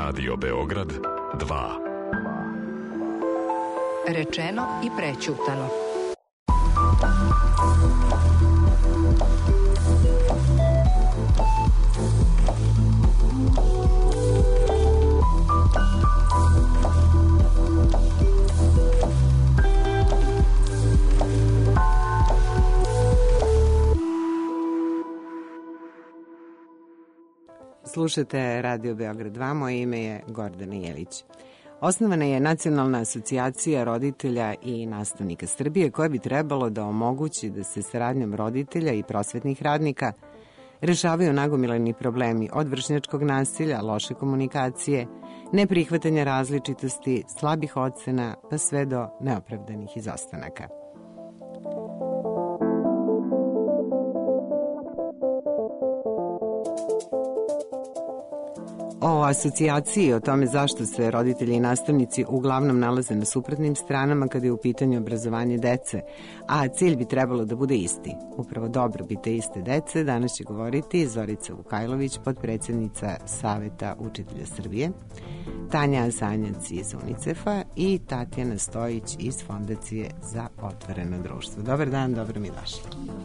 Radio Beograd 2. Rečeno i prećutalo. Slušate Radio Beograd 2, moje ime je Gordana Jelić. Osnovana je Nacionalna asocijacija roditelja i nastavnika Srbije koja bi trebalo da omogući da se saradnjom roditelja i prosvetnih radnika rešavaju nagomilani problemi od vršnjačkog nasilja, loše komunikacije, neprihvatanja različitosti, slabih ocena, pa sve do neopravdanih izostanaka. O asocijaciji i o tome zašto se roditelji i nastavnici uglavnom nalaze na suprotnim stranama kada je u pitanju obrazovanje dece, a cilj bi trebalo da bude isti. Upravo dobrobit te iste dece danas će govoriti Zorica Vukajlović, potpredsednica Saveta učitelja Srbije, Tanja Azanjac iz UNICEF-a i Tatjana Stojić iz Fondacije za otvoreno društvo. Dobar dan, dobro mi došli.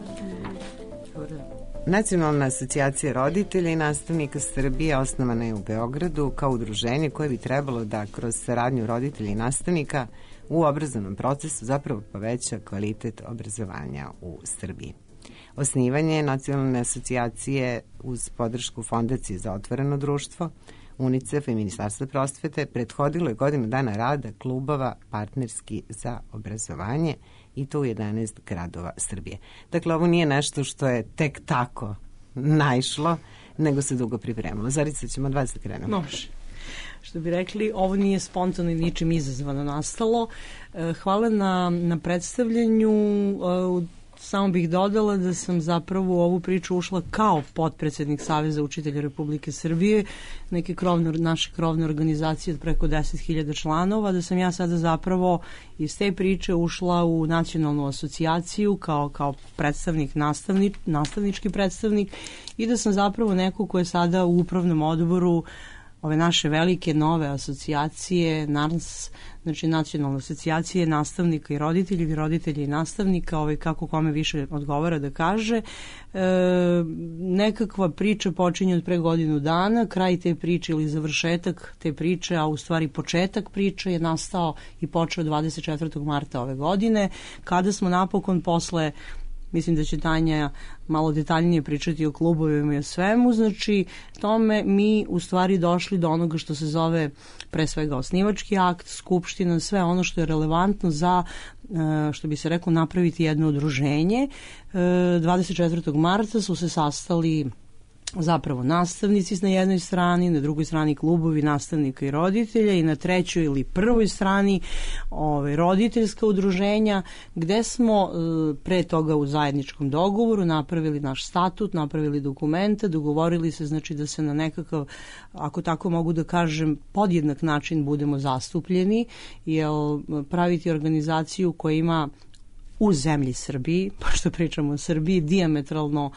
Nacionalna asocijacija roditelja i nastavnika Srbije osnovana je u Beogradu kao udruženje koje bi trebalo da kroz saradnju roditelja i nastavnika u obrazovnom procesu zapravo poveća kvalitet obrazovanja u Srbiji. Osnivanje Nacionalne asocijacije uz podršku Fondacije za otvoreno društvo, UNICEF i Ministarstva prosvete prethodilo je godinu dana rada klubova partnerski za obrazovanje i to u 11 gradova Srbije. Dakle, ovo nije nešto što je tek tako naišlo, nego se dugo pripremilo. Zarica, ćemo od vas da krenemo. Može. Što bi rekli, ovo nije spontano i ničim izazvano nastalo. Hvala na predstavljanju. Samo bih dodala da sam zapravo u ovu priču ušla kao potpredsednik Saveza učitelja Republike Srbije, naše krovne organizacije od preko 10.000 članova, da sam ja sada zapravo iz te priče ušla u nacionalnu asocijaciju kao predstavnik, nastavnički predstavnik i da sam zapravo neko ko je sada u upravnom odboru ove naše velike nove asocijacije, NARNS, znači Nacionalne asocijacije nastavnika i roditelja i nastavnika, kako kome više odgovara da kaže. Nekakva priča počinje od pre godinu dana, kraj te priče ili završetak te priče, a u stvari početak priče je nastao i počeo 24. marta ove godine, kada smo napokon posle, mislim da će Tanja malo detaljnije pričati o klubovima i o svemu, znači tome mi u stvari došli do onoga što se zove pre svega osnivački akt, skupština, sve ono što je relevantno za, što bi se reklo, napraviti jedno udruženje. 24. marta su se sastali zapravo nastavnici na jednoj strani, na drugoj strani klubovi nastavnika i roditelja i na trećoj ili prvoj strani roditeljska udruženja, gde smo pre toga u zajedničkom dogovoru napravili naš statut, napravili dokumente, dogovorili se znači da se na nekakav, ako tako mogu da kažem, podjednak način budemo zastupljeni, jer praviti organizaciju koja ima u zemlji Srbiji, pošto pričamo o Srbiji, dijametralno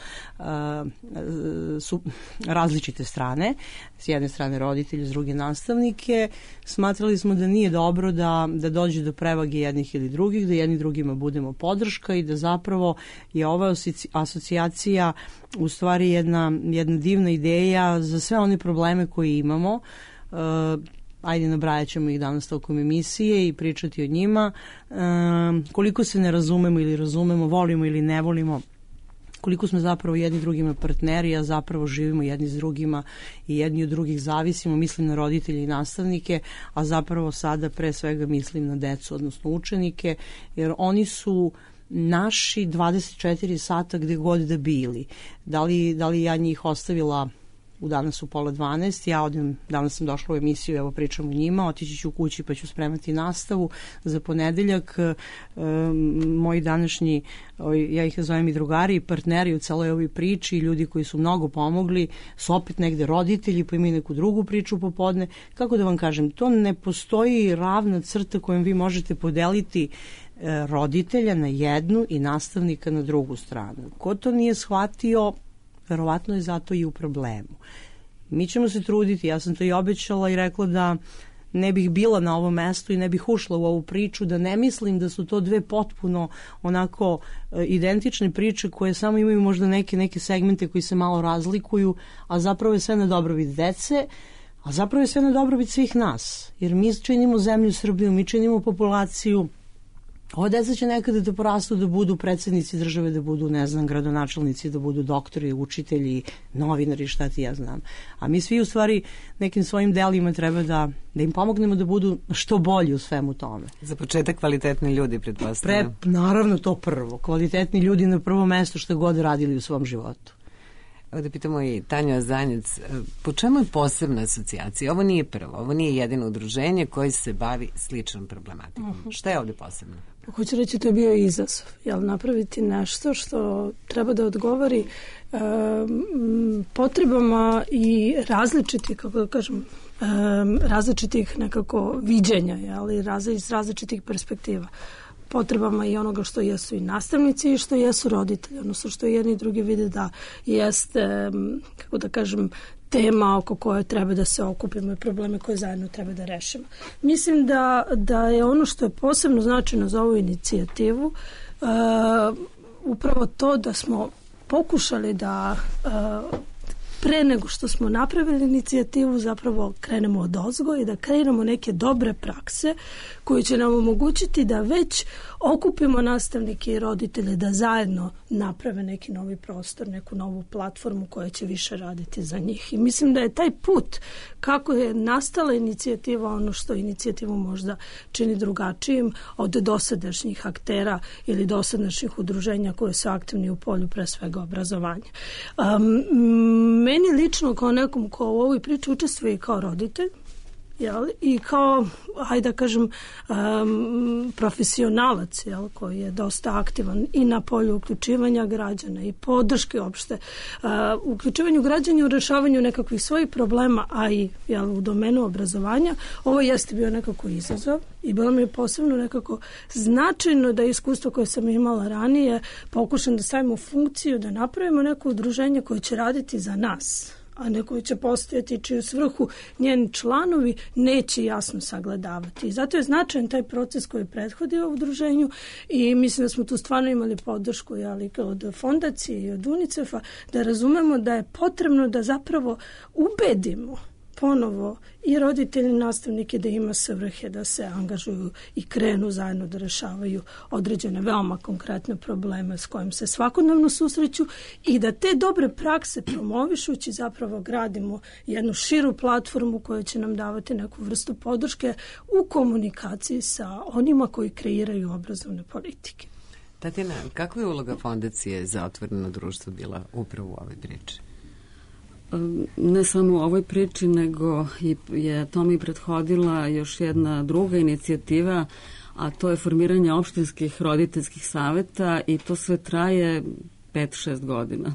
su različite strane, s jedne strane roditelji, s druge nastavnike, smatrali smo da nije dobro da dođe do prevage jednih ili drugih, da jedni drugima budemo podrška i da zapravo je ova asocijacija u stvari jedna divna ideja za sve one probleme koje imamo. Ajde, nabrajat ćemo ih danas tokom emisije i pričati o njima. Koliko se ne razumemo ili razumemo, volimo ili ne volimo, koliko smo zapravo jedni drugima partneri, a zapravo živimo jedni s drugima i jedni od drugih zavisimo, mislim na roditelje i nastavnike, a zapravo sada pre svega mislim na decu, odnosno učenike, jer oni su naši 24 sata gde god da bili. Da li ja njih ostavila danas u 11:30, ja danas sam došla u emisiju, evo pričam o njima, otići ću u kući pa ću spremati nastavu za ponedeljak. Moji današnji, ja ih zovem i drugari i partneri u celoj ovoj priči, ljudi koji su mnogo pomogli, su opet negde roditelji, pa imaju neku drugu priču popodne. Kako da vam kažem, to ne postoji ravna crta kojom vi možete podeliti roditelja na jednu i nastavnika na drugu stranu. Ko to nije shvatio, verovatno je zato i u problemu. Mi ćemo se truditi, ja sam to i obećala i rekla da ne bih bila na ovom mestu i ne bih ušla u ovu priču, da ne mislim da su to dve potpuno onako identične priče koje samo imaju možda neke segmente koji se malo razlikuju, a zapravo je sve na dobrobit dece, a zapravo je sve na dobrobit svih nas, jer mi činimo zemlju Srbiju, mi činimo populaciju. Ova deca će nekada da porastu, da budu predsjednici države, da budu, ne znam, gradonačelnici, da budu doktori, učitelji, novinari, šta ti ja znam. A mi svi u stvari nekim svojim delima treba da im pomognemo da budu što bolji u svemu tome. Za početak kvalitetni ljudi, pretpostavljam. Naravno to prvo. Kvalitetni ljudi na prvo mesto što god radili u svom životu. Evo da pitamo i Tanju Azanjac, po čemu je posebna asocijacija? Ovo nije prvo, ovo nije jedino udruženje koje se bavi sličnom problematikom. Šta je ovde posebno? Hoću reći, to je bio izazov. Jel, napraviti nešto što treba da odgovori potrebama i različitih, kako da kažem, različitih nekako viđenja, iz različitih perspektiva. Potrebama i onoga što jesu i nastavnici i što jesu roditelji, odnosno što jedni i drugi vide da jeste, kako da kažem, tema oko koje treba da se okupimo i probleme koje zajedno treba da rešimo. Mislim da je ono što je posebno značajno za ovu inicijativu upravo to da smo pokušali da pre nego što smo napravili inicijativu zapravo krenemo odozgo i da krenemo neke dobre prakse koje će nam omogućiti da već okupimo nastavnike i roditelje da zajedno naprave neki novi prostor, neku novu platformu koja će više raditi za njih. I mislim da je taj put kako je nastala inicijativa ono što inicijativu možda čini drugačijim od dosadašnjih aktera ili dosadašnjih udruženja koje su aktivni u polju pre svega obrazovanja. Meni lično kao nekom ko u ovoj priči učestvuje i kao roditelj, i kao, hajde da kažem, profesionalac koji je dosta aktivan i na polju uključivanja građana i podrške opšte, uključivanju građana u rešavanju nekakvih svojih problema, a i u domenu obrazovanja, ovo jeste bio nekako izazov i bilo mi je posebno nekako značajno da iskustvo koje sam imala ranije pokušam da stavimo u funkciju, da napravimo neko udruženje koje će raditi za nas, a ne koji će postojati čiju svrhu njeni članovi neće jasno sagledavati. I zato je značajan taj proces koji je prethodio u udruženju i mislim da smo tu stvarno imali podršku od fondacije i od UNICEF-a da razumemo da je potrebno da zapravo ubedimo ponovo i roditelji i nastavnike da ima svrhe da se angažuju i krenu zajedno da rešavaju određene veoma konkretne probleme s kojim se svakodnevno susreću i da te dobre prakse promovišući zapravo gradimo jednu širu platformu koja će nam davati neku vrstu podrške u komunikaciji sa onima koji kreiraju obrazovne politike. Tatjana, kakva je uloga Fondacije za otvoreno društvo bila upravo u ovoj priči? Ne samo u ovoj priči, nego je tome i prethodila još jedna druga inicijativa, a to je formiranje opštinskih roditeljskih saveta i to sve traje 5-6 godina.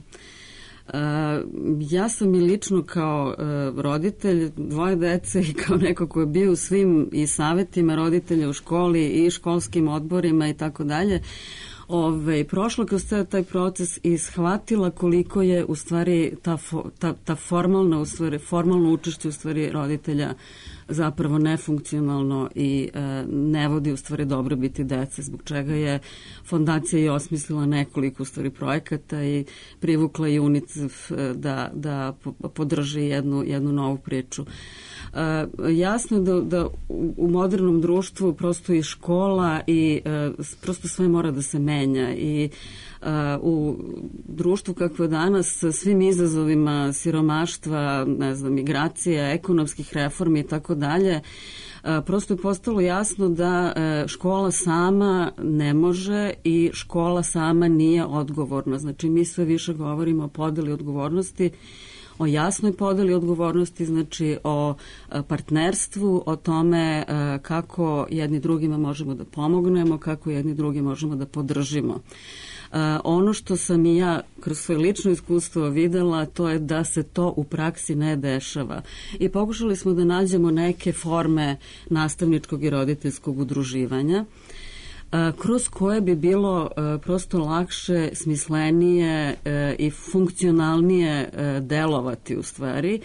Ja sam i lično kao roditelj 2 dece i kao neko ko je bio u svim i savetima roditelja u školi i školskim odborima i tako dalje, prošla kroz taj proces i shvatila koliko je u stvari ta formalno učešće u stvari roditelja zapravo nefunkcionalno i ne vodi u stvari dobrobiti dece, zbog čega je fondacija i osmislila nekoliko u stvari projekata i privukla i UNICEF da podrži jednu novu priču. Jasno je da u modernom društvu prosto i škola i prosto sve mora da se menja i u društvu kakvo je danas sa svim izazovima siromaštva, migracija, ekonomskih reformi i tako dalje, prosto je postalo jasno da škola sama ne može i škola sama nije odgovorna. Znači mi sve više govorimo o podeli odgovornosti, o jasnoj podeli odgovornosti, znači o partnerstvu, o tome kako jedni drugima možemo da pomognemo, kako jedni drugi možemo da podržimo. Ono što sam i ja kroz svoje lično iskustvo videla, to je da se to u praksi ne dešava. I pokušali smo da nađemo neke forme nastavničkog i roditeljskog udruživanja, kroz koje bi bilo prosto lakše, smislenije i funkcionalnije delovati u stvari.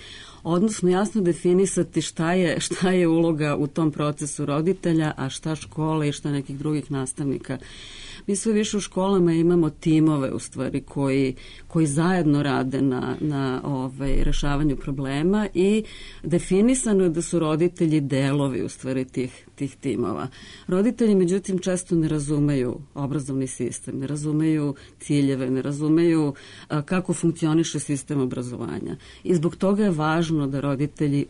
odnosno jasno definisati šta je uloga u tom procesu roditelja, a šta škole i šta nekih drugih nastavnika. Mi sve više u školama imamo timove u stvari koji zajedno rade na rešavanju problema i definisano je da su roditelji delovi u stvari tih timova. Roditelji međutim često ne razumeju obrazovni sistem, ne razumeju ciljeve, ne razumeju kako funkcioniše sistem obrazovanja. I zbog toga je važno da roditelji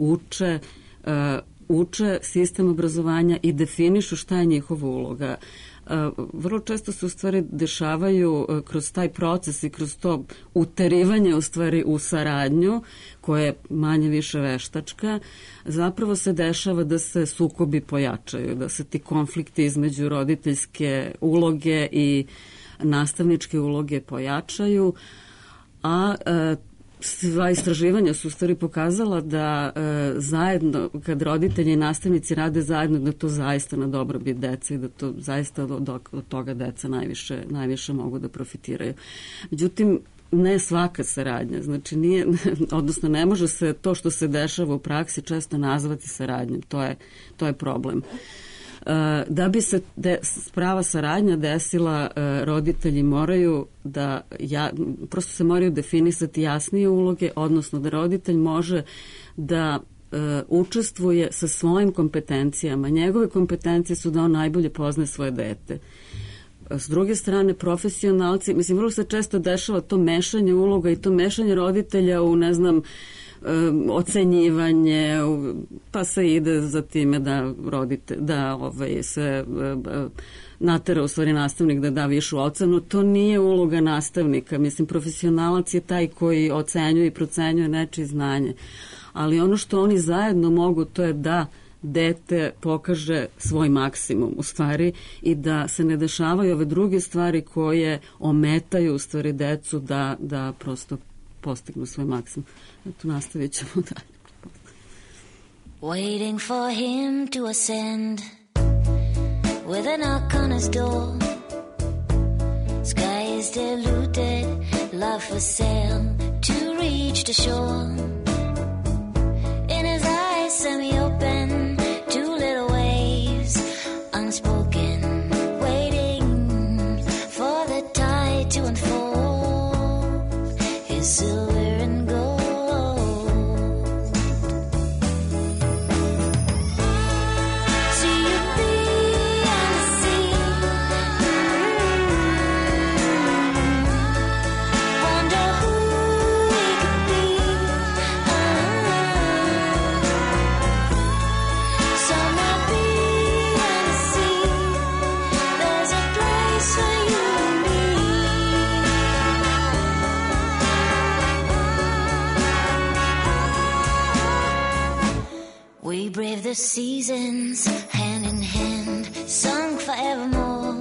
uče sistem obrazovanja i definišu šta je njihova uloga. Vrlo često se u stvari dešavaju kroz taj proces i kroz to uterivanje u stvari u saradnju, koje je manje više veštačka, zapravo se dešava da se sukobi pojačaju, da se ti konflikti između roditeljske uloge i nastavničke uloge pojačaju, a sva istraživanja su u stvari pokazala da zajedno, kad roditelji i nastavnici rade zajedno, da to zaista na dobrobit dece i da to zaista od toga deca najviše mogu da profitiraju. Međutim, ne svaka saradnja, znači odnosno ne može se to što se dešava u praksi često nazvati saradnjom, to je problem. Da bi se prava saradnja desila, roditelji moraju prosto se moraju definisati jasnije uloge, odnosno da roditelj može da učestvuje sa svojim kompetencijama. Njegove kompetencije su da on najbolje poznaje svoje dete. S druge strane, profesionalci, mislim, vrlo se često dešava to mešanje uloga i to mešanje roditelja u, ocenjivanje, pa se ide za time da se natera u stvari nastavnik da da višu ocenu. To nije uloga nastavnika. Mislim, profesionalac je taj koji ocenjuje i procenjuje nečije znanje. Ali ono što oni zajedno mogu, to je da dete pokaže svoj maksimum u stvari i da se ne dešavaju ove druge stvari koje ometaju u stvari decu da prosto postignu svoj maksimum. Eto, nastavit ćemo dalje. Waiting for him to ascend with a knock on his door. Sky is diluted, love for sale to reach the shore. In his eyes semi-open, two little waves unspoken, waiting for the tide to unfold his silver and gold. See you beyond the sea, wonder who we could be. Somewhere beyond the sea, there's a place for you and me. We brave the seasons, hand in hand, sung forevermore,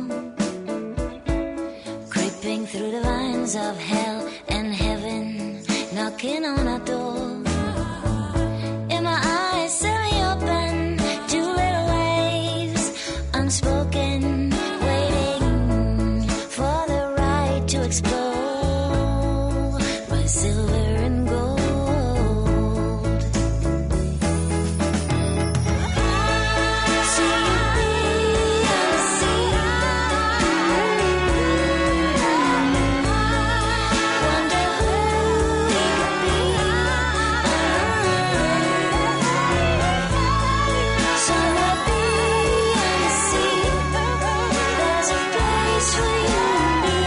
creeping through the vines of hell and heaven, knocking on our door. In my eyes, semi-open, two little waves, unspoken, waiting for the right to explode my silver and gold. See you beyond the sea, wonder who we could be. Somewhere beyond the sea, there's a place for you and me.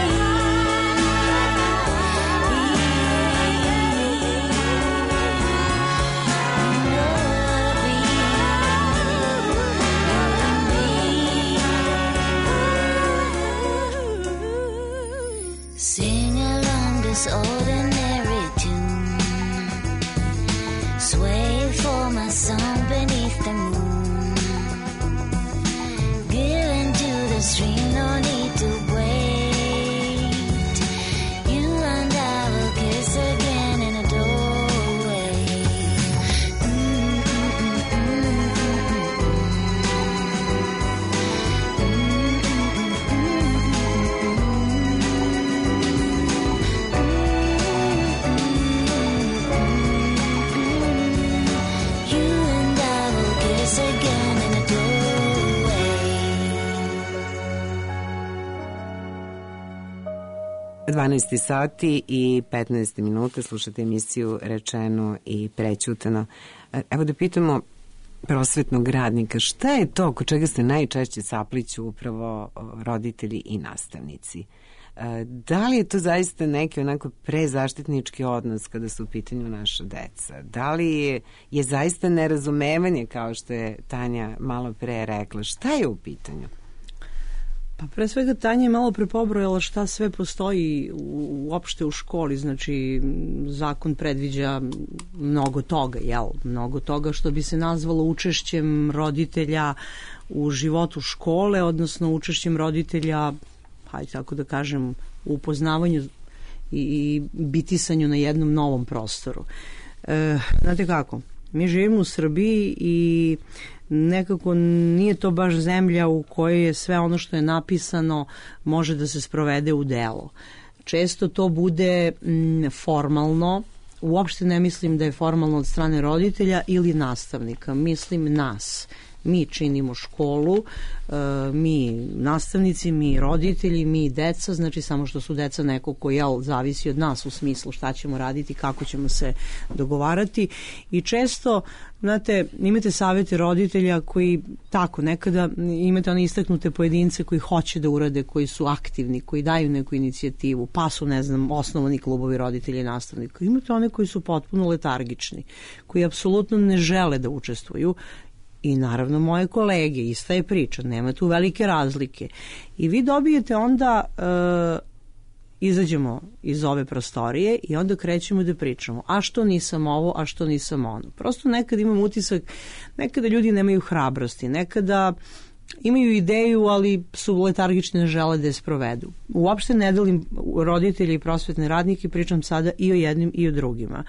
Sing along this ordinary tune, sway for my song beneath the moon. Give into the stream, no need to wait. You and I will kiss again in a doorway. 12 sati i 15 minuta, slušate emisiju Rečeno i prećutano. Evo da pitamo prosvetnog radnika, šta je to kod čega se najčešće sapliću upravo roditelji i nastavnici? Da li je to zaista neki onako prezaštitnički odnos kada su u pitanju naša deca? Da li je zaista nerazumevanje, kao što je Tanja malo pre rekla? Šta je u pitanju? Pa pre svega Tanja je malo pre pobrojala šta sve postoji uopšte u školi, znači zakon predviđa mnogo toga, mnogo toga što bi se nazvalo učešćem roditelja u životu škole, odnosno učešćem roditelja, hajde tako da kažem, u upoznavanju i bitisanju na jednom novom prostoru. Znate kako, mi živimo u Srbiji i nekako nije to baš zemlja u kojoj je sve ono što je napisano može da se sprovede u delo. Često to bude formalno, uopšte ne mislim da je formalno od strane roditelja ili nastavnika, mislim nas. Mi činimo školu, mi nastavnici, mi roditelji, mi deca, znači samo što su deca neko ko zavisi od nas u smislu šta ćemo raditi, kako ćemo se dogovarati i često, znate, imate savete roditelja koji tako, nekada imate one istaknute pojedince koji hoće da urade, koji su aktivni, koji daju neku inicijativu, pa su, ne znam, osnovani klubovi roditelja i nastavnika. Imate one koji su potpuno letargični, koji apsolutno ne žele da učestvuju. I naravno moje kolege, ista je priča, nema tu velike razlike. I vi dobijete onda, izađemo iz ove prostorije i onda krećemo da pričamo. A što nisam ovo, a što nisam ono. Prosto nekad imam utisak, nekada ljudi nemaju hrabrosti, nekada imaju ideju, ali su letargični, ne žele da je sprovedu. Uopšte ne delim roditelji i prosvetne radnike, pričam sada i o jednim i o drugima.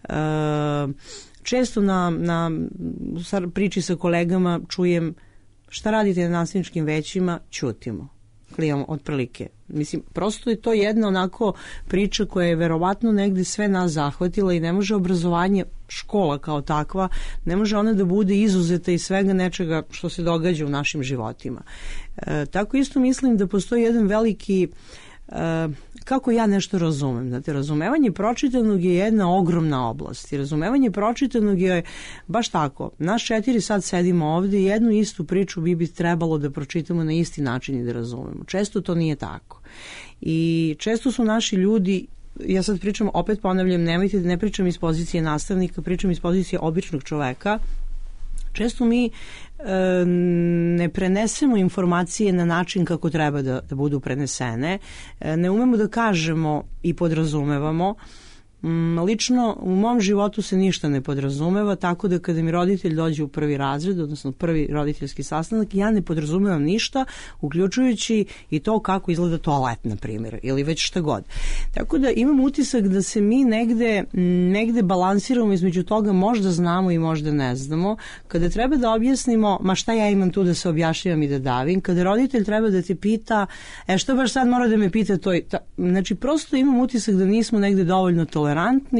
Često na priči sa kolegama čujem šta radite na nastavničkim većima, ćutimo. Klijamo otprilike. Mislim, prosto je to jedna onako priča koja je verovatno negde sve nas zahvatila i ne može obrazovanje, škola kao takva, ne može ona da bude izuzeta iz svega nečega što se događa u našim životima. Tako isto mislim da postoji jedan veliki kako ja nešto razumem. Znate, razumevanje pročitanog je jedna ogromna oblast i razumevanje pročitanog je baš tako. Nas 4 sad sedimo ovde i jednu istu priču bi trebalo da pročitamo na isti način i da razumemo. Često to nije tako. I često su naši ljudi, ja sad pričam, opet ponavljam, nemojte da ne pričam iz pozicije nastavnika, pričam iz pozicije običnog čoveka. Često mi ne prenesemo informacije na način kako treba da budu prenesene, ne umemo da kažemo i podrazumevamo. Lično u mom životu se ništa ne podrazumeva, tako da kada mi roditelj dođe u prvi razred, odnosno prvi roditeljski sastanak, ja ne podrazumevam ništa, uključujući i to kako izgleda toalet, na primjer, ili već šta god. Tako da imam utisak da se mi negde balansiramo između toga, možda znamo i možda ne znamo. Kada treba da objasnimo, ma šta ja imam tu da se objašnjavam i da davim, kada roditelj treba da te pita, što baš sad mora da me pita to i znači prosto imam utisak da nismo negde dovoljno tolerantni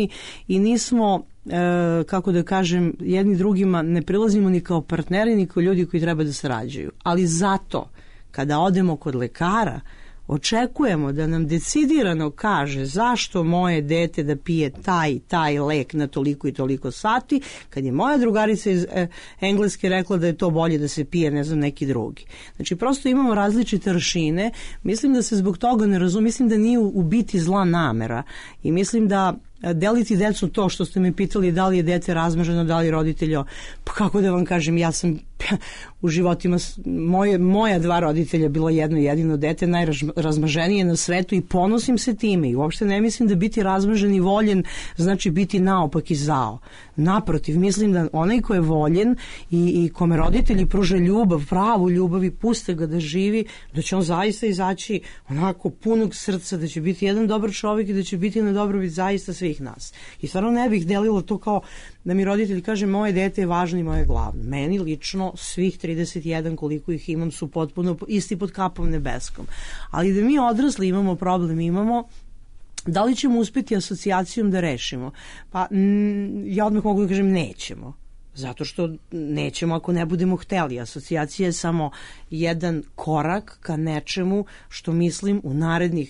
i nismo, kako da kažem, jedni drugima ne prilazimo ni kao partneri, ni kao ljudi koji treba da sarađuju. Ali zato, kada odemo kod lekara, očekujemo da nam decidirano kaže zašto moje dete da pije taj lek na toliko i toliko sati, kad je moja drugarica iz Engleske rekla da je to bolje da se pije, ne znam, neki drugi. Znači, prosto imamo različite aršine. Mislim da se zbog toga ne razumije, mislim da nije u biti zla namera i mislim da deliti decu to što ste me pitali da li je dete razmaženo, da li roditeljo, pa kako da vam kažem, ja sam u životima moja 2 roditelja bilo jedno jedino dete, najrazmaženije na svetu i ponosim se time i uopšte ne mislim da biti razmažen i voljen znači biti naopak i zao. Naprotiv, mislim da onaj ko je voljen i kome roditelji pruže ljubav, pravu ljubav i puste ga da živi, da će on zaista izaći onako punog srca, da će biti jedan dobar čovjek i da će biti na dobrobit zaista svih nas. I stvarno ne bih delila to kao da mi roditelj kaže moje dete je važno i moje glavno. Meni lično svih 31 koliko ih imam su potpuno isti pod kapom nebeskom. Ali da mi odrasli imamo problem, imamo. Da li ćemo uspeti asocijacijom da rešimo? Pa ja odmah mogu da kažem nećemo. Zato što nećemo ako ne budemo hteli. Asocijacija je samo jedan korak ka nečemu što mislim u narednih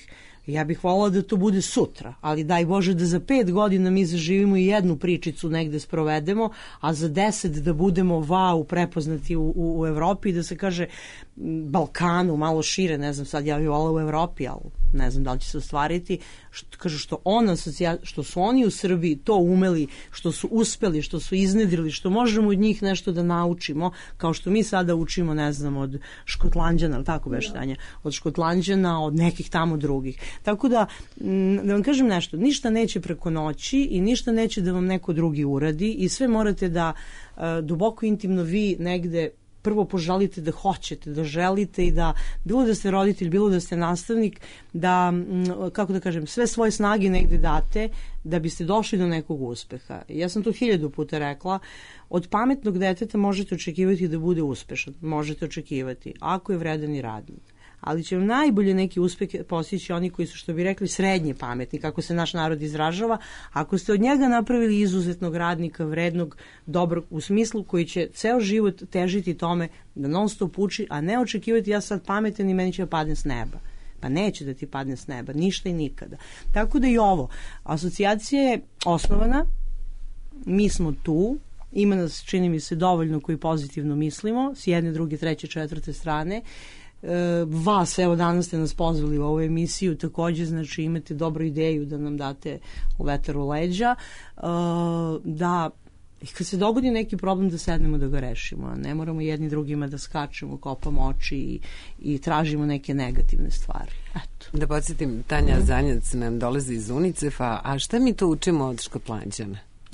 Ja bih voljela da to bude sutra, ali daj Bože da za 5 godina mi zaživimo i jednu pričicu negde sprovedemo, a za 10 da budemo prepoznati u Evropi i da se kaže Balkanu, malo šire, ne znam, sad ja bih voljela u Evropi, ali ne znam da li će se ostvariti, što su oni u Srbiji to umeli, što su uspeli, što su iznedrili, što možemo od njih nešto da naučimo, kao što mi sada učimo, ne znam, od Škotlanđana, ali tako beštanja, od Škotlanđana, od nekih tamo drugih. Tako da vam kažem nešto, ništa neće preko noći i ništa neće da vam neko drugi uradi i sve morate da duboko intimno vi negde prvo poželite da hoćete, da želite i da, bilo da ste roditelj, bilo da ste nastavnik, da, kako da kažem, sve svoje snage negde date da biste došli do nekog uspeha. Ja sam to 1000 puta rekla, od pametnog deteta možete očekivati da bude uspešan, možete očekivati, ako je vredan i radnik. Ali će vam najbolje neki uspeh postići oni koji su, što bi rekli, srednje pametni, kako se naš narod izražava, ako ste od njega napravili izuzetnog radnika, vrednog, dobrog, u smislu koji će ceo život težiti tome da non stop uči, a ne očekivati ja sad pametan i meni će padne s neba. Pa neće da ti padne s neba, ništa i nikada. Tako da i ovo, asocijacija je osnovana, mi smo tu, ima nas, čini mi se, dovoljno koji pozitivno mislimo, s jedne, druge, treće, četvrte strane. Vas, evo danas ste nas pozvali u ovu emisiju, takođe, znači imate dobru ideju da nam date vetar u leđa, da i kad se dogodi neki problem da sednemo da ga rešimo, a ne moramo jedni drugima da skačemo, kopamo oči i tražimo neke negativne stvari. Eto. Da podsjetim, Tanja Zanjac nam dolazi iz UNICEF-a, a šta mi to učimo od Škotlanđana?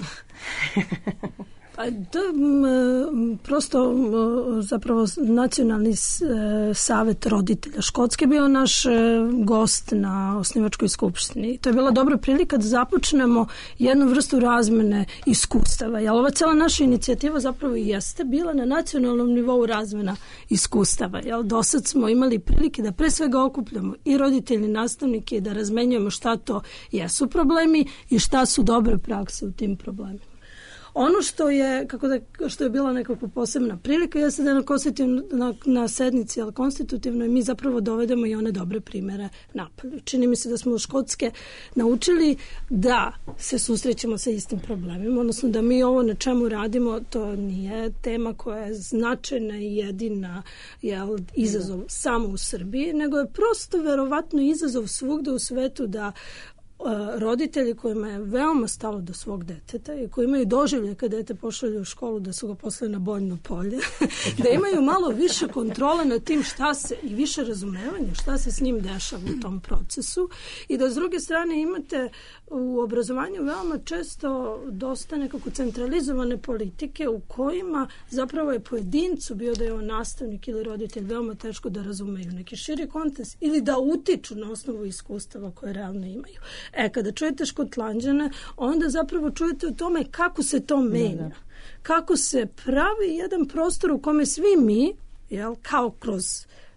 Prosto zapravo Nacionalni savet roditelja Škotske bio naš gost na osnivačkoj skupštini. To je bila dobra prilika da započnemo jednu vrstu razmene iskustava. Jer ova cela naša inicijativa zapravo i jeste bila na nacionalnom nivou razmena iskustava. Jer do sad smo imali prilike da pre svega okupljamo i roditelji, nastavnike i da razmenjujemo šta to jesu problemi i šta su dobre prakse u tim problemima. Ono što je, što je bila nekako posebna prilika, jeste da na sednici, ali konstitutivno, mi zapravo dovedemo i one dobre primere napolju. Čini mi se da smo u Škotske naučili da se susrećemo sa istim problemima, odnosno da mi ovo na čemu radimo, to nije tema koja je značajna i jedina izazov samo u Srbiji, nego je prosto verovatno izazov svugde u svetu da roditelji kojima je veoma stalo do svog deteta i koji imaju doživlje kad dete pošalju u školu da su ga poslali na bojno polje, da imaju malo više kontrole nad tim šta se i više razumevanja šta se s njim dešava u tom procesu i da s druge strane imate u obrazovanju veoma često dosta nekako centralizovane politike u kojima zapravo je pojedincu, bio da je on nastavnik ili roditelj, veoma teško da razumeju neki širi kontekst ili da utiču na osnovu iskustava koje realno imaju. Kada čujete Škotlanđane, onda zapravo čujete o tome kako se to menja. Kako se pravi jedan prostor u kome svi mi, kao kroz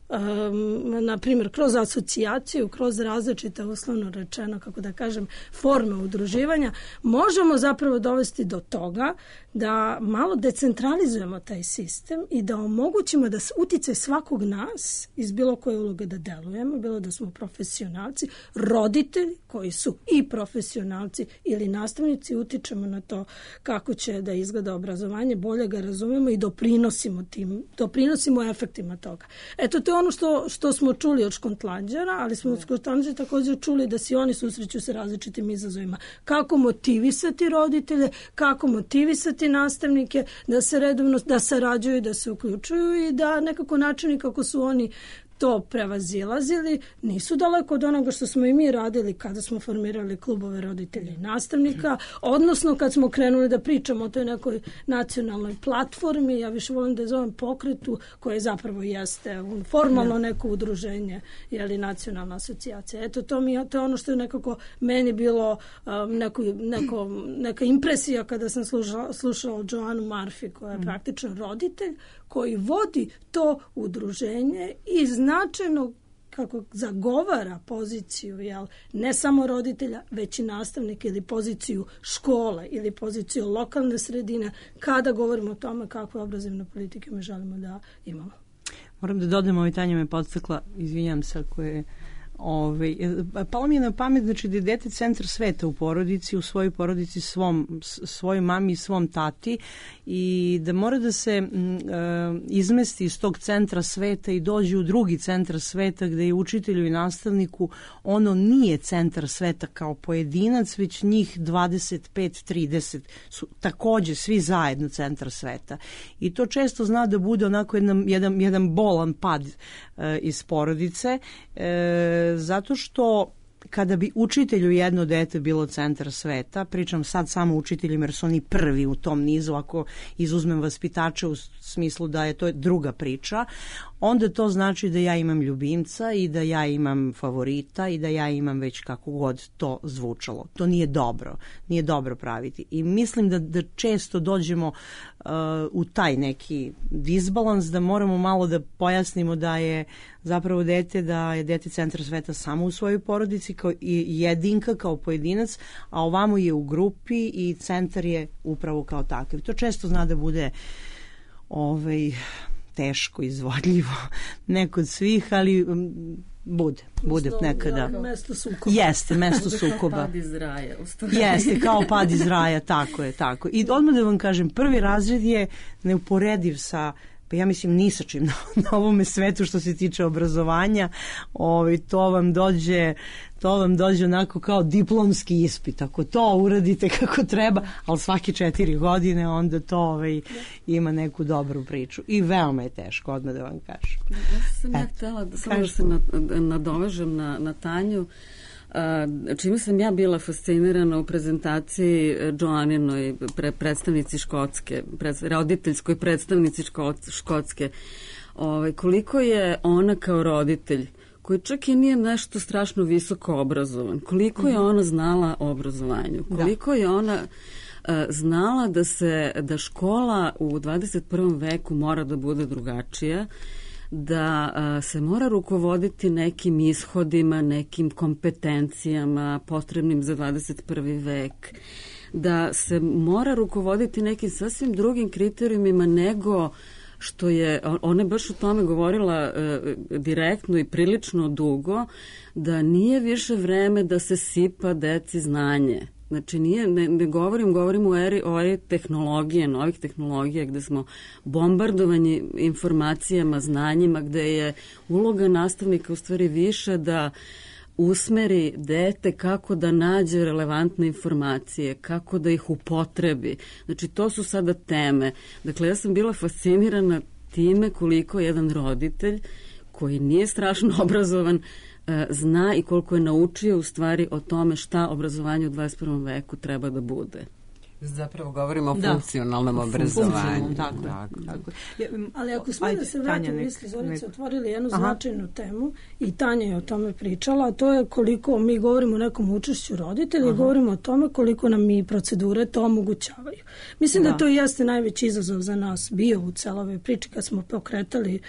na primjer kroz asocijaciju, kroz različite, uslovno rečeno, kako da kažem, forme udruživanja, možemo zapravo dovesti do toga da malo decentralizujemo taj sistem i da omogućimo da uticaj svakog nas iz bilo koje uloge da delujemo, bilo da smo profesionalci, roditelji koji su i profesionalci ili nastavnici, utičemo na to kako će da izgleda obrazovanje, bolje ga razumemo i doprinosimo efektima toga. Eto, to je ono što smo čuli od Škotlanđana, ali smo od Škotlanđana također čuli da se oni susreću sa različitim izazovima. Kako motivisati roditelje, kako motivisati nastavnike da se redovno, da sarađuju, da se uključuju i da nekako načini kako su oni to prevazilazili nisu daleko od onoga što smo i mi radili kada smo formirali klubove roditelja i nastavnika, odnosno kad smo krenuli da pričamo o toj nekoj nacionalnoj platformi, ja više volim da je zovem pokretu, koje zapravo jeste formalno neko udruženje, jeli nacionalna asocijacija. Eto, to je ono što je nekako meni bilo neka impresija kada sam slušala Joanu Murphy, koja je praktično roditelj, koji vodi to udruženje i značajno kako zagovara poziciju, ne samo roditelja, već i nastavnika ili poziciju škole ili poziciju lokalne sredine kada govorimo o tome kakve obrazovne politike mi želimo da imamo. Moram da dodam, Tanja me podstakla, izvinjam se ako je Palo mi je na pamet, znači da je dete centar sveta u porodici, u svojoj porodici svojoj mami i svom tati, i da mora da se izmesti iz tog centra sveta i dođe u drugi centar sveta gde je učitelju i nastavniku ono nije centar sveta kao pojedinac, već njih 25-30 su takođe svi zajedno centar sveta. I to često zna da bude onako jedan bolan pad iz porodice, zato što kada bi učitelju jedno dete bilo centar sveta, pričam sad samo učiteljima jer su oni prvi u tom nizu, ako izuzmem vaspitače u smislu da je to druga priča, onda to znači da ja imam ljubimca i da ja imam favorita i da ja imam već kako god to zvučalo. To nije dobro praviti. I mislim da često dođemo u taj neki disbalans, da moramo malo da pojasnimo da je zapravo dete centar sveta samo u svojoj porodici kao i jedinka kao pojedinac, a ovamo je u grupi i centar je upravo kao takav. To često zna da bude teško izvodljivo ne kod svih, ali bude nekada. Mesto sukoba. Jeste, mesto sukoba. Pad iz raja. Jeste, kao pad iz raja, tako je. I odmah da vam kažem, prvi razred je neuporediv sa, pa ja mislim ni sa čim na ovome svetu što se tiče obrazovanja. To vam dođe onako kao diplomski ispit. Ako to uradite kako treba, ali svake 4 godine, onda to ima neku dobru priču. I veoma je teško, odmah da vam kažem. Ja htjela da se nadovežem na Tanju. Čime sam ja bila fascinirana u prezentaciji Joaninoj, predstavnici Škotske, roditeljskoj predstavnici Škotske, koliko je ona kao roditelj, koji čak i nije nešto strašno visoko obrazovan, koliko je ona znala o obrazovanju, koliko je ona znala da škola u 21. veku mora da bude drugačija, da se mora rukovoditi nekim ishodima, nekim kompetencijama potrebnim za 21. vek, da se mora rukovoditi nekim sasvim drugim kriterijumima nego što je, ona je baš o tome govorila direktno i prilično dugo, da nije više vreme da se sipa deci znanje. Znači, ne govorim o eri tehnologije, novih tehnologija, gde smo bombardovani informacijama, znanjima, gde je uloga nastavnika u stvari više da usmeri dete kako da nađe relevantne informacije, kako da ih upotrebi. Znači, to su sada teme. Dakle, ja sam bila fascinirana time koliko jedan roditelj koji nije strašno obrazovan zna i koliko je naučio u stvari o tome šta obrazovanje u 21. veku treba da bude. Zapravo govorimo o funkcionalnom obrazovanju. Tako. Ali ako smo da se vratim, vi ste, Zorice, otvorili jednu značajnu temu i Tanja je o tome pričala, a to je koliko mi govorimo o nekom učešću roditelja i govorimo o tome koliko nam i procedure to omogućavaju. Mislim da to jeste najveći izazov za nas bio u celoj priči kad smo pokretali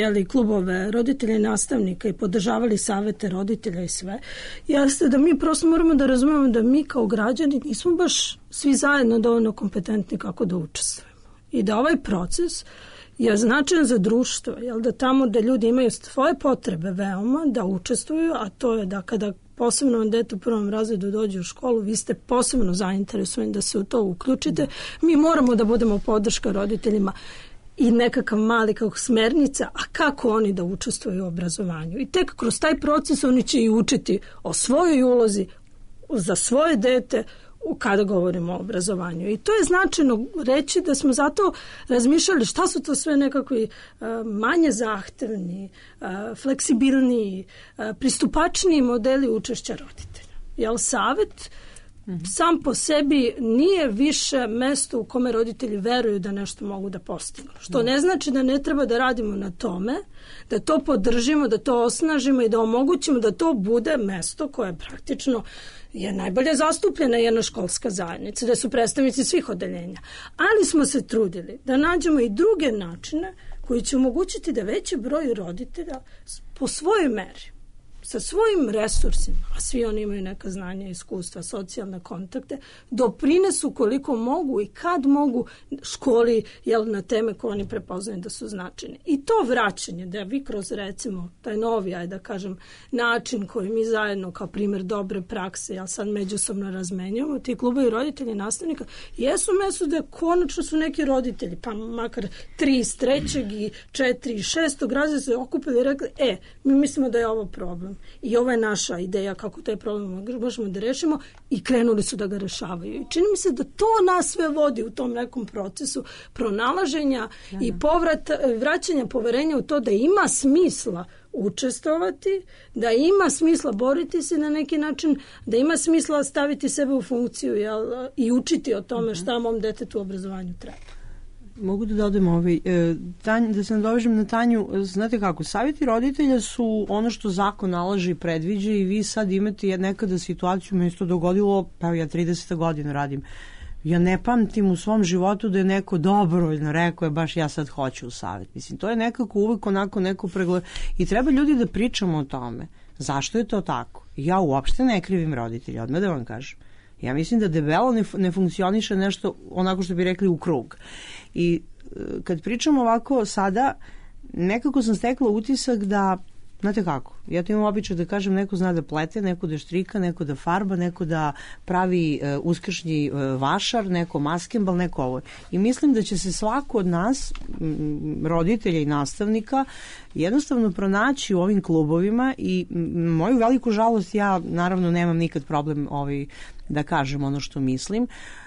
klubove roditelja i nastavnika i podržavali savete roditelja i sve. Jeste da mi prosto moramo da razumemo da mi kao građani nismo baš svi zajedno dovoljno kompetentni kako da učestvujemo. I da ovaj proces je značajan za društvo, da tamo da ljudi imaju svoje potrebe veoma da učestvuju, a to je da kada posebno dete u prvom razredu dođe u školu, vi ste posebno zainteresovani da se u to uključite. Mi moramo da budemo podrška roditeljima i nekakav mali kao smernica, a kako oni da učestvuju u obrazovanju. I tek kroz taj proces oni će i učiti o svojoj ulozi za svoje dete kada govorimo o obrazovanju. I to je značajno reći da smo zato razmišljali šta su to sve nekakvi manje zahtevni, fleksibilniji, pristupačniji modeli učešća roditelja. Jer savet sam po sebi nije više mesto u kome roditelji veruju da nešto mogu da postignu. Što ne znači da ne treba da radimo na tome, da to podržimo, da to osnažimo i da omogućimo da to bude mesto koje praktično je najbolje zastupljena jedna školska zajednica, da su predstavnici svih odeljenja. Ali smo se trudili da nađemo i druge načine koji će omogućiti da veći broj roditelja po svojoj meri sa svojim resursima, a svi oni imaju neka znanja, iskustva, socijalne kontakte, doprinesu koliko mogu i kad mogu školi na teme koje oni prepoznaju da su značajne. I to vraćanje, da vi kroz recimo taj novi, da kažem, način koji mi zajedno kao primjer dobre prakse, sad međusobno razmenjujemo, ti klubovi roditelji i nastavnika jesu mesto da konačno su neki roditelji, pa makar 3 iz 3. i 4 iz 6. razreda se okupili i rekli, mi mislimo da je ovo problem i ovo je naša ideja kako taj problem možemo da rešimo i krenuli su da ga rešavaju. I čini mi se da to nas sve vodi u tom nekom procesu pronalaženja i vraćanja poverenja u to da ima smisla učestvovati, da ima smisla boriti se na neki način, da ima smisla staviti sebe u funkciju i učiti o tome šta mom detetu u obrazovanju treba. Mogu da dodam da se nadovežem na Tanju. Znate kako, savjeti roditelja su ono što zakon nalaže i predviđa i vi sad imate nekada situaciju, meni se to dogodilo, pa ja 30 godina radim. Ja ne pamtim u svom životu da je neko dobrovoljno rekao je baš ja sad hoću u savjet. Mislim, to je nekako uvek onako neko pregled. I treba ljudi da pričamo o tome. Zašto je to tako? Ja uopšte ne krivim roditelja, odmah da vam kažem. Ja mislim da debelo ne funkcioniše nešto onako što bi rekli u krug. I kad pričam ovako sada, nekako sam stekla utisak da, znate kako, ja to imam običaj da kažem, neko zna da plete, neko da štrika, neko da farba, neko da pravi uskršnji vašar, neko maskembal, neko ovo. I mislim da će se svako od nas, roditelja i nastavnika, jednostavno pronaći u ovim klubovima i moju veliku žalost, ja naravno nemam nikad problem da kažem ono što mislim.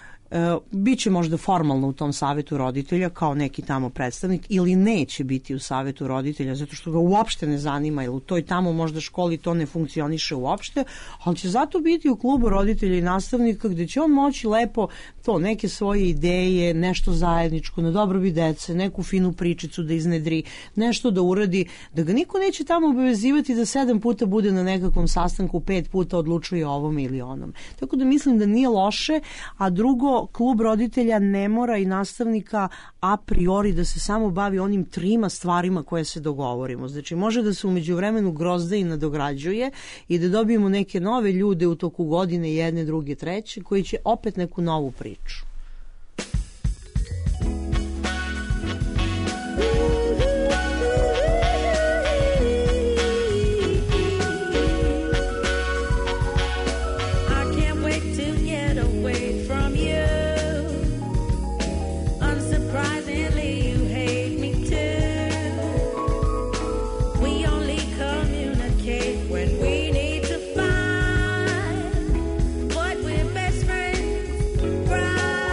Biće možda formalno u tom savjetu roditelja kao neki tamo predstavnik ili neće biti u savjetu roditelja zato što ga uopšte ne zanima ili u toj tamo možda školi to ne funkcioniše uopšte, ali će zato biti u klubu roditelja i nastavnika gde će on moći lepo to neke svoje ideje, nešto zajedničko, na dobrobit dece, neku finu pričicu da iznedri, nešto da uradi, da ga niko neće tamo obavezivati da 7 puta bude na nekakvom sastanku, 5 puta odlučuje o ovom ili onom. Tako da mislim da nije loše, a drugo, klub roditelja ne mora i nastavnika a priori da se samo bavi onim 3 stvarima koje se dogovorimo. Znači, može da se u međuvremenu grozda i nadograđuje i da dobijemo neke nove ljude u toku godine, jedne, druge, treće, koji će opet neku novu priču. Right.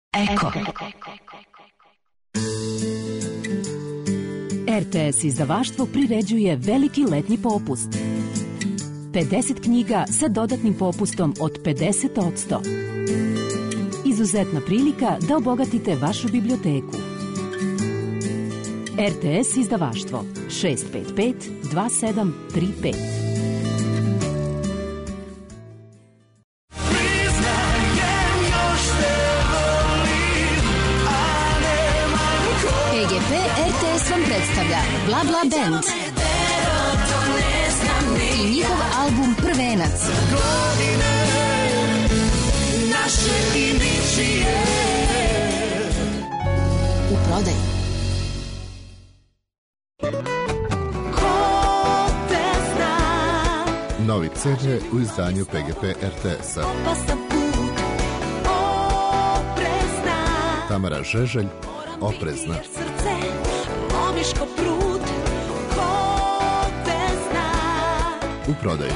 Eko. RTS izdavaštvo priređuje veliki letnji popust. 50 knjiga sa dodatnim popustom od 50%. Izuzetna prilika da obogatite vašu biblioteku. RTS izdavaštvo 655 2735. EGP RTS vam predstavlja Bla Bla Band i njihov album Prvenac. U prodaju. Novi CD u izdanju PGP RTS-a. Tamara Žeželj, Oprezna. U prodaju.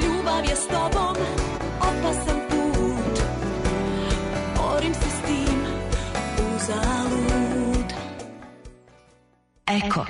Eko.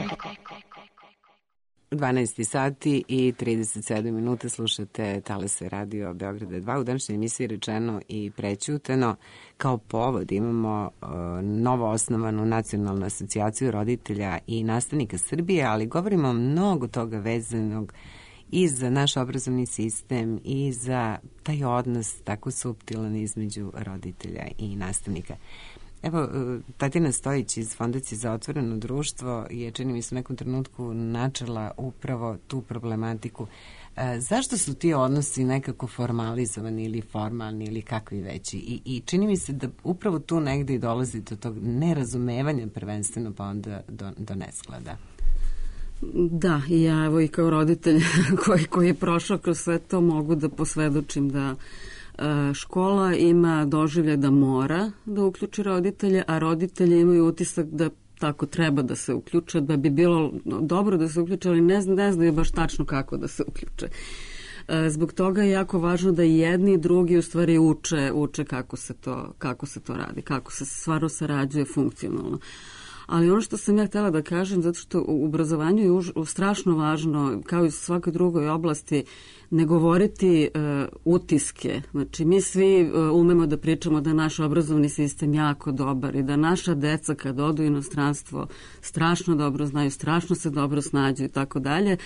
12 sati i 37 minuta slušate Talase radio Beograda 2. U današnjoj emisiji rečeno i prećuteno. Kao povod imamo novo osnovanu nacionalnu asocijaciju roditelja i nastavnika Srbije, ali govorimo mnogo toga vezanog i za naš obrazovni sistem i za taj odnos tako suptilan između roditelja i nastavnika. Evo, Tatjana Stojić iz Fondacije za otvoreno društvo je, čini mi se, u nekom trenutku načela upravo tu problematiku. Zašto su ti odnosi nekako formalizovani ili formalni ili kakvi veći? I čini mi se da upravo tu negde i dolazi do tog nerazumevanja prvenstveno, pa onda do nesklada. Da, i ja evo i kao roditelj koji je prošao kroz sve to mogu da posvedočim da škola ima doživlje da mora da uključi roditelje, a roditelji imaju utisak da tako treba da se uključe, da bi bilo dobro da se uključe, ali ne znaju baš tačno kako da se uključe. Zbog toga je jako važno da i jedni i drugi u stvari uče kako se to radi, kako se stvarno sarađuje funkcionalno. Ali ono što sam ja htjela da kažem, zato što u obrazovanju je strašno važno, kao i u svakoj drugoj oblasti, ne govoriti utiske. Znači, mi svi umemo da pričamo da je naš obrazovni sistem jako dobar i da naša deca kad odu u inostranstvo strašno dobro znaju, strašno se dobro snađu i tako dalje.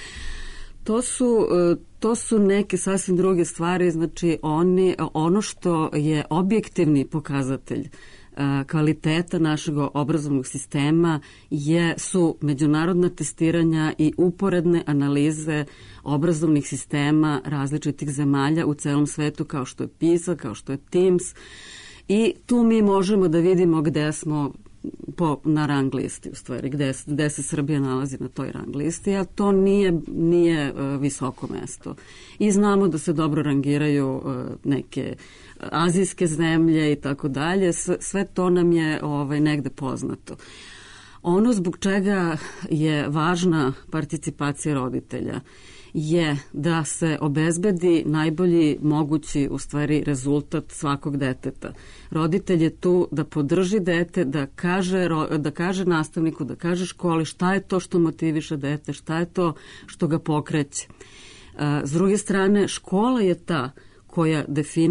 To su neke sasvim druge stvari, znači ono što je objektivni pokazatelj kvaliteta našeg obrazovnog sistema su međunarodna testiranja i uporedne analize obrazovnih sistema različitih zemalja u celom svetu, kao što je PISA, kao što je TIMSS, i tu mi možemo da vidimo gde smo na rang listi, u stvari, gde se Srbija nalazi na toj rang listi, a to nije visoko mesto. I znamo da se dobro rangiraju neke azijske zemlje i tako dalje, sve to nam je negde poznato. Ono zbog čega je važna participacija roditelja je da se obezbedi najbolji mogući u stvari rezultat svakog deteta. Roditelj je tu da podrži dete, da kaže nastavniku, da kaže školi šta je to što motiviše dete, šta je to što ga pokreće. S druge strane, škola je ta koja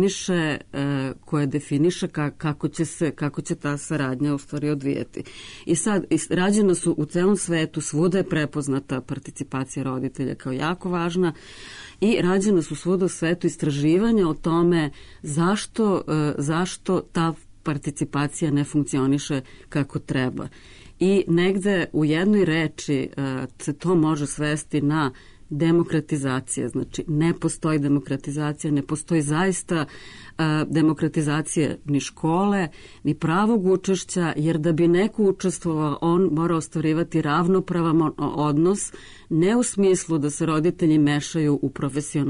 definiše kako će ta saradnja u stvari odvijeti. I sad, rađena su u celom svetu, svuda je prepoznata participacija roditelja kao jako važna i rađena su svuda u svetu istraživanja o tome zašto ta participacija ne funkcioniše kako treba. I negde u jednoj reči se to može svesti na demokratizacija. Znači, ne postoji demokratizacija, ne postoji zaista demokratizacija ni škole, ni pravog učešća, jer da bi neko učestvovao, on mora ostvarivati ravnopravan odnos, ne u smislu da se roditelji mešaju u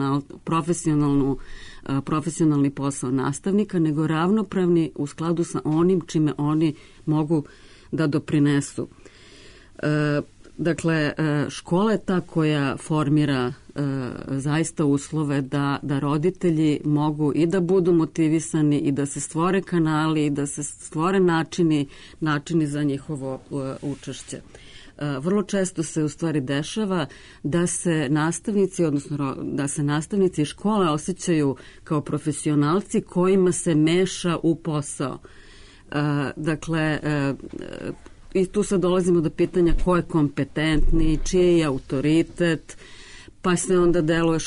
profesionalni posao nastavnika, nego ravnopravni u skladu sa onim čime oni mogu da doprinesu. Dakle, škola je ta koja formira zaista uslove da roditelji mogu i da budu motivisani i da se stvore kanali i da se stvore načini za njihovo učešće. Vrlo često se u stvari dešava da se nastavnici, odnosno da se nastavnici škole osjećaju kao profesionalci kojima se meša u posao. Dakle, i tu sad dolazimo do pitanja ko je kompetentni, čiji je autoritet, pa se onda deluje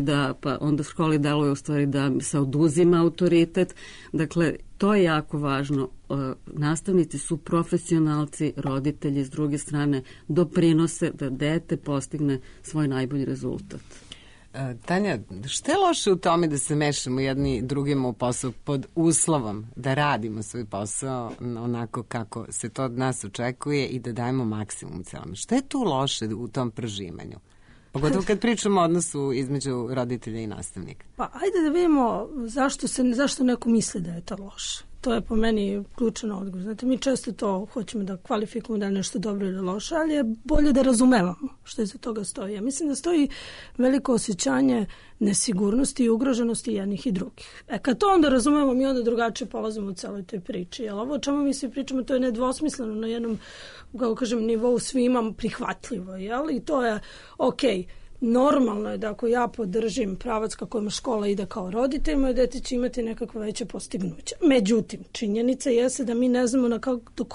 školi deluje u stvari da se oduzima autoritet. Dakle, to je jako važno. Nastavnici su profesionalci, roditelji s druge strane doprinose da dete postigne svoj najbolji rezultat. Tanja, šta je loše u tome da se mešamo jedni drugima u posao pod uslovom da radimo svoj posao onako kako se to od nas očekuje i da dajemo maksimum celom? Šta je tu loše u tom prožimanju? Pogotovo kad pričamo o odnosu između roditelja i nastavnika. Pa ajde da vidimo zašto neko misli da je to loše. To je po meni ključan odgovor. Znate, mi često to hoćemo da kvalifikujemo da je nešto dobro ili loše, ali je bolje da razumevamo što iza toga stoji. Ja mislim da stoji veliko osjećanje nesigurnosti i ugroženosti jednih i drugih. Kad to onda razumemo, mi onda drugačije polazimo u celoj toj priči. Jer ovo o čemu mi svi pričamo, to je nedvosmisleno na jednom, kako kažem, nivou svima prihvatljivo. Jel? I to je okej. Normalno je da ako ja podržim pravac kako ima škola ide kao roditelj, moje dete će imati nekakve veće postignuće. Međutim, činjenica jeste da mi ne znamo na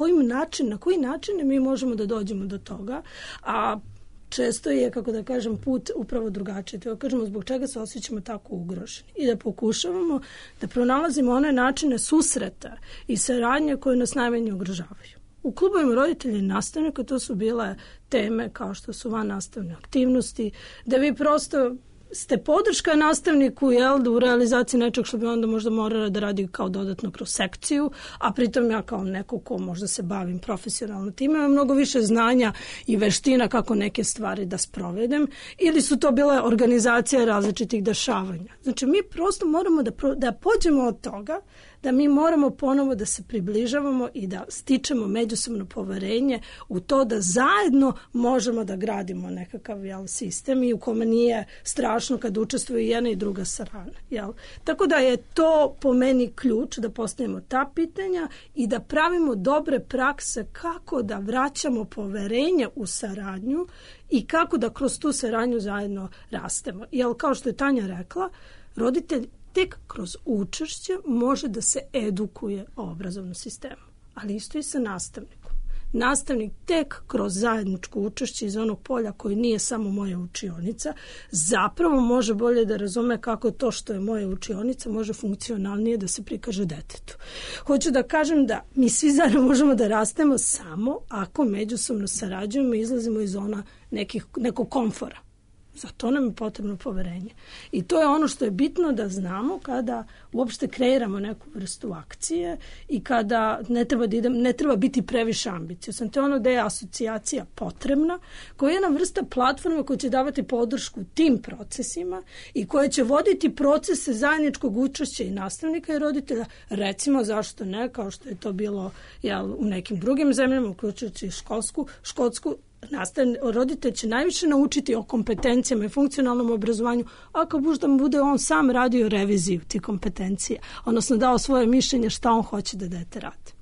koji način mi možemo da dođemo do toga, a često je, kako da kažem, put upravo drugačiji. To kažemo zbog čega se osjećamo tako ugroženi. I da pokušavamo da pronalazimo one načine susreta i saradnje koje nas najmanje ugrožavaju. U klubovima roditelja i nastavnika to su bile teme kao što su vannastavne aktivnosti, da vi prosto ste podrška nastavniku, jel, u realizaciji nečeg što bi onda možda morala da radi kao dodatno kroz sekciju, a pritom ja kao neko ko možda se bavim profesionalno time, imam mnogo više znanja i veština kako neke stvari da sprovedem, ili su to bile organizacije različitih dešavanja. Znači mi prosto moramo da pođemo od toga da mi moramo ponovo da se približavamo i da stičemo međusobno poverenje u to da zajedno možemo da gradimo nekakav sistem i u kome nije strašno kad učestvuju jedna i druga strana. Tako da je to po meni ključ da postavimo ta pitanja i da pravimo dobre prakse kako da vraćamo poverenje u saradnju i kako da kroz tu saradnju zajedno rastemo. Jer kao što je Tanja rekla, roditelj tek kroz učešće može da se edukuje o obrazovnom sistemu, ali isto i sa nastavnikom. Nastavnik tek kroz zajedničko učešće iz onog polja koji nije samo moja učionica, zapravo može bolje da razume kako to što je moja učionica može funkcionalnije da se prikaže detetu. Hoću da kažem da mi svi zajedno možemo da rastemo samo ako međusobno sarađujemo i izlazimo iz zona nekog komfora. Za to nam je potrebno poverenje. I to je ono što je bitno da znamo kada uopšte kreiramo neku vrstu akcije i kada ne treba biti previše ambiciozan. To je ono da je asocijacija potrebna, koja je jedna vrsta platforme koja će davati podršku tim procesima i koja će voditi procese zajedničkog učešća i nastavnika i roditelja. Recimo, zašto ne, kao što je to bilo u nekim drugim zemljama, uključujući Škotsku, roditelj će najviše naučiti o kompetencijama i funkcionalnom obrazovanju ako možda bude on sam radio reviziju tih kompetencija, odnosno dao svoje mišljenje šta on hoće da dete radi.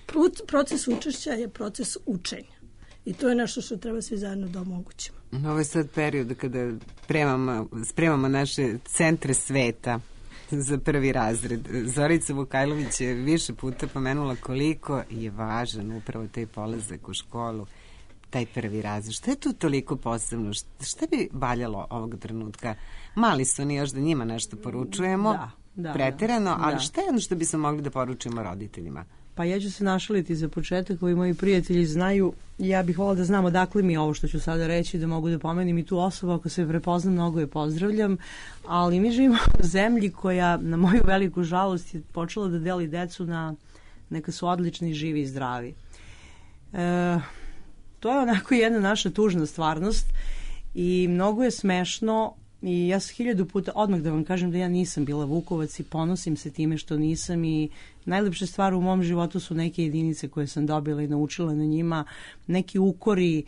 Proces učešća je proces učenja i to je nešto što treba svi zajedno da omogućimo. Ovo je sad period kada spremamo naše centre sveta za prvi razred. Zorica Vukajlović je više puta pomenula koliko je važan upravo taj polazak u školu, taj prvi razred. Šta je tu toliko posebno? Šta bi valjalo ovog trenutka? Mali su oni još da njima nešto poručujemo, preterano, ali šta je ono što bi se mogli da poručimo roditeljima? Pa ja ću se našaliti za početak, koji moji prijatelji znaju. Ja bih volila da znam odakle mi ovo što ću sada reći, da mogu da pomenim i tu osobu, ako se prepozna, mnogo je pozdravljam, ali mi živimo u zemlji koja, na moju veliku žalost, je počela da deli decu na neka su odlični, živi i zdravi. To je onako jedna naša tužna stvarnost i mnogo je smešno i ja sam 1000 puta, odmah da vam kažem da ja nisam bila Vukovac i ponosim se time što nisam i Najlepša stvar u mom životu su neke jedinice koje sam dobila i naučila na njima, neki ukori,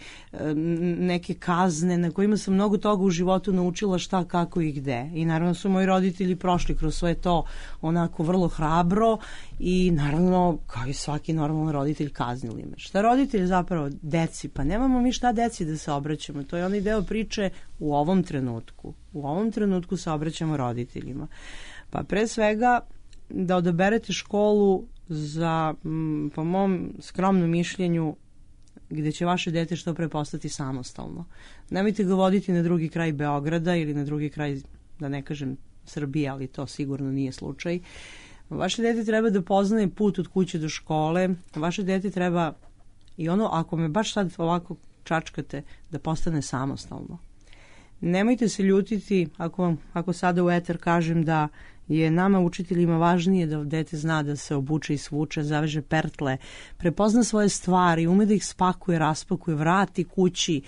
neke kazne na kojima sam mnogo toga u životu naučila šta, kako i gde. I naravno su moji roditelji prošli kroz sve to onako vrlo hrabro i naravno kao i svaki normalan roditelj kaznili me. Šta roditelj zapravo deci? Pa nemamo mi šta deci da se obraćamo. To je onaj deo priče u ovom trenutku. U ovom trenutku se obraćamo roditeljima. Pa pre svega da odaberete školu za, po mom skromnom mišljenju, gde će vaše dete što pre postati samostalno. Nemojte ga voditi na drugi kraj Beograda ili na drugi kraj, da ne kažem Srbije, ali to sigurno nije slučaj. Vaše dete treba da poznaje put od kuće do škole. Vaše dete treba, i ono, ako me baš sad ovako čačkate, da postane samostalno. Nemojte se ljutiti ako sada u eter kažem da je nama učiteljima važnije da dete zna da se obuče i svuče, zaveže pertle, prepozna svoje stvari, ume da ih spakuje, raspakuje, vrati kući.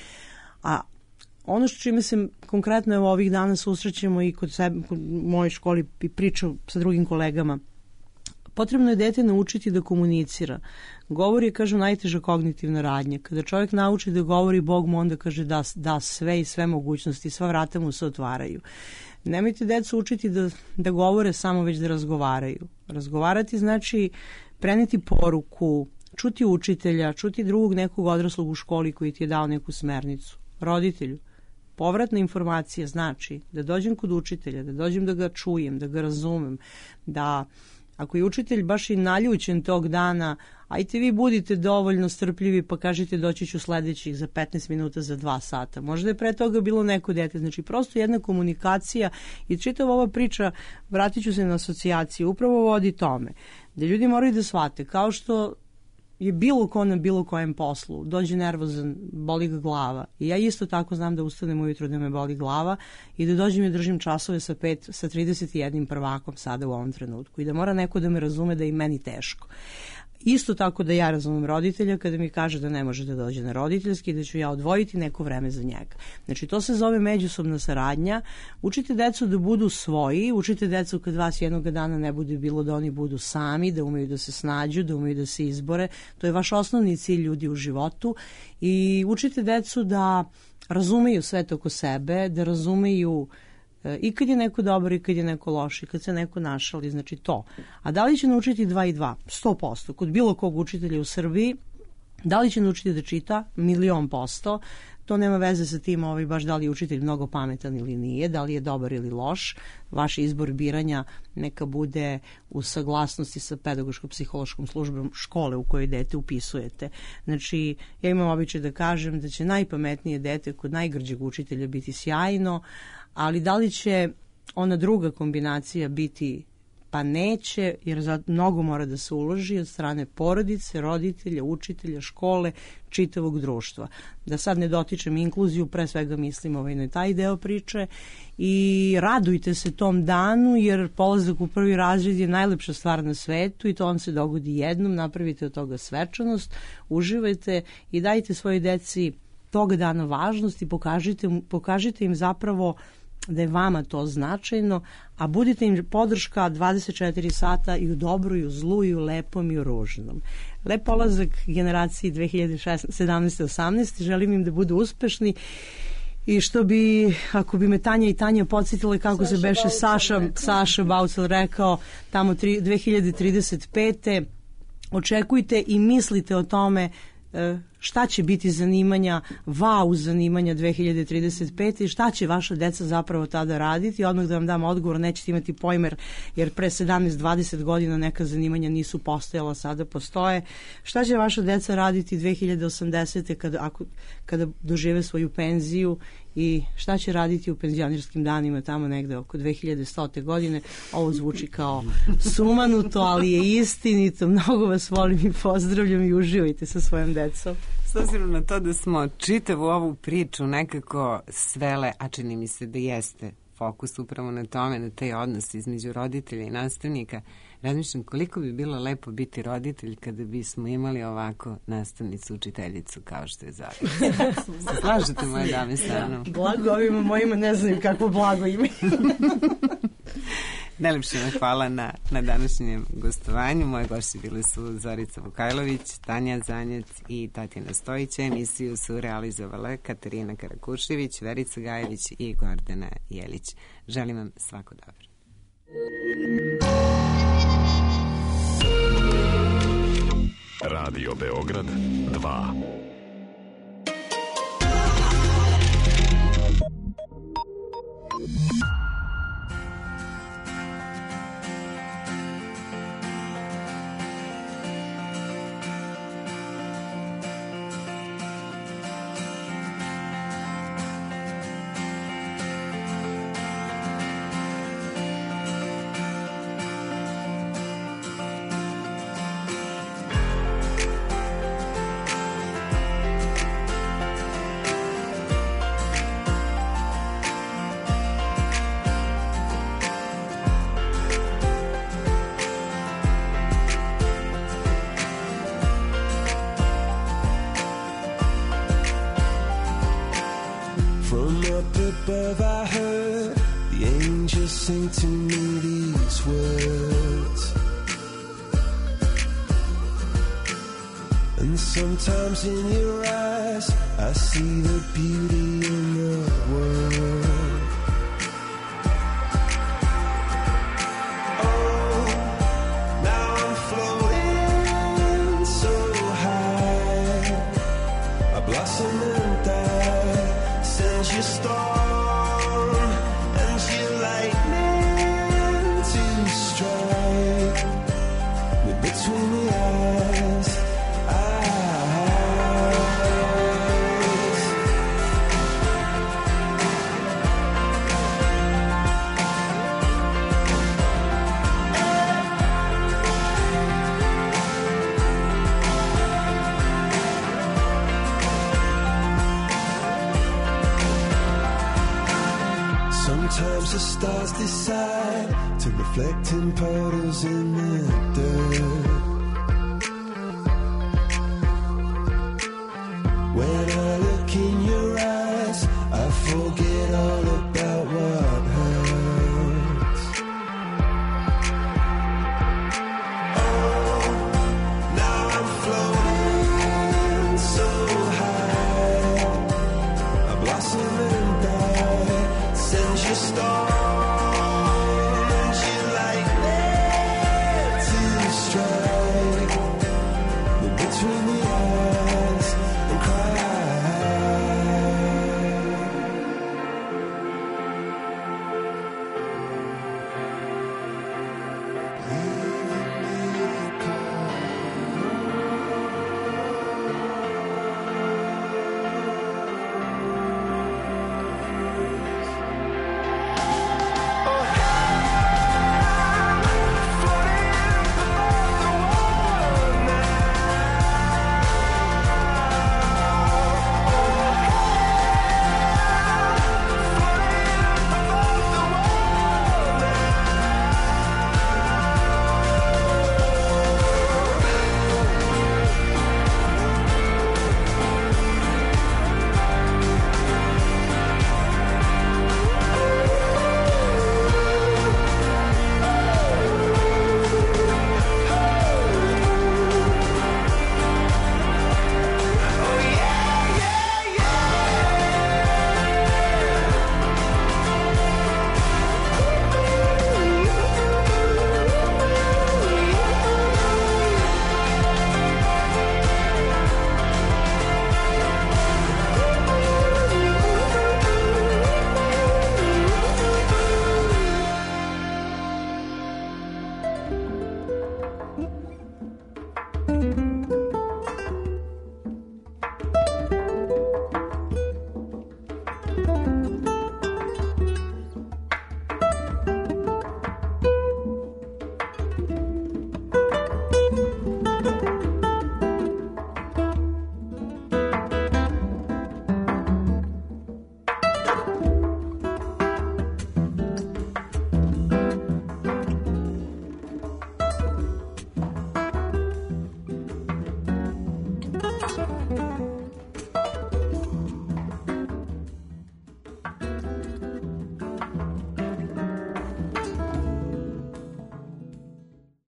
A ono što čime se konkretno evo ovih dana susrećemo i kod sebe, kod moje školi i pričam sa drugim kolegama, potrebno je dete naučiti da komunicira. Govor je, kažu, najteža kognitivna radnja. Kada čovjek nauči da govori, Bog mu onda kaže da sve i sve mogućnosti, sva vrata mu se otvaraju. Nemojte decu učiti da govore samo, već da razgovaraju. Razgovarati znači preneti poruku, čuti učitelja, čuti drugog nekog odraslog u školi koji ti je dao neku smernicu. Roditelju, povratna informacija znači da dođem kod učitelja, da dođem da ga čujem, da ga razumem, da ako je učitelj baš i naljućen tog dana, ajte vi budite dovoljno strpljivi pa kažete doći ću sledećih za 15 minuta, za 2 sata. Možda je pre toga bilo neko dete. Znači prosto jedna komunikacija i čitava ova priča, vratit ću se na asocijaciju, upravo vodi tome. Da ljudi moraju da shvate, kao što je bilo ko na bilo kojem poslu, dođe nervozan, boli ga glava. I ja isto tako znam da ustanem ujutro da me boli glava i da dođem i držim časove sa 31 prvakom sada u ovom trenutku. I da mora neko da me razume da je i meni teško. Isto tako da ja razumem roditelja kada mi kaže da ne može da dođe na roditeljski, da ću ja odvojiti neko vreme za njega. Znači to se zove međusobna saradnja. Učite decu da budu svoji, učite decu kad vas jednog dana ne bude bilo da oni budu sami, da umeju da se snađu, da umeju da se izbore. To je vaš osnovni cilj ljudi u životu i učite decu da razumeju svet oko sebe, da razumeju i kad je neko dobar i kad je neko loš i kad se neko našali, znači to. A da li će naučiti 2 i 2? 100%. Kod bilo kog učitelja u Srbiji, da li će naučiti da čita? 1.000.000%. To nema veze sa tim baš da li je učitelj mnogo pametan ili nije, da li je dobar ili loš. Vaš izbor biranja neka bude u saglasnosti sa pedagoško-psihološkom službom škole u kojoj dete upisujete. Znači, ja imam običaj da kažem da će najpametnije dete kod najgrđeg učitelja biti sjajno, ali da li će ona druga kombinacija biti, pa neće, jer mnogo mora da se uloži od strane porodice, roditelja, učitelja, škole, čitavog društva. Da sad ne dotičem inkluziju, pre svega mislim na taj deo priče i radujte se tom danu, jer polazak u prvi razred je najlepša stvar na svetu i to vam se dogodi jednom, napravite od toga svečanost, uživajte i dajte svojoj deci tog dana važnost i pokažite im zapravo da je vama to značajno, a budite im podrška 24 sata i u dobru, i u zlu, i u lepom, i u ružnom. Lep polazak generaciji 2017-18, želim im da budu uspešni i što bi, ako bi me Tanja i Tanja podsjetile kako se beše Saša Baucel rekao, tamo 2035. Očekujte i mislite o tome šta će biti zanimanja, zanimanja 2035 i šta će vaša deca zapravo tada raditi. Odmah da vam dam odgovor, nećete imati pojmer, jer pre 17-20 godina neka zanimanja nisu postojala, sada postoje. Šta će vaša deca raditi 2080. kada dožive svoju penziju i šta će raditi u penzionerskim danima tamo negde oko 2100. godine. Ovo zvuči kao sumanuto, ali je istinito. Mnogo vas volim i pozdravljam i uživajte sa svojom decom. S obzirom na to da smo čitavu ovu priču nekako svele, a čini mi se da jeste fokus upravo na tome, na taj odnos između roditelja i nastavnika, razmišljam koliko bi bilo lepo biti roditelj kada bismo imali ovako nastavnicu, učiteljicu kao što je Zorica. Slažete moje dame sa mnom? Blago ovima mojima ne znam kako blago ime. Najlepše vam hvala na današnjem gostovanju. Moje gošće bile su Zorica Vukajlović, Tanja Zanjec i Tatjana Stojić. Emisiju su realizovale Katarina Karakušević, Verica Gajević i Gordana Jelić. Želim vam svako dobro. Radio Beograd 2. Above I heard the angels sing to me these words, and sometimes in your eyes I see the beauty in the world. Oh, now I'm floating so high, I blossom and die since you started. Between the eyes, sometimes the stars decide to reflect in puddles in the dirt.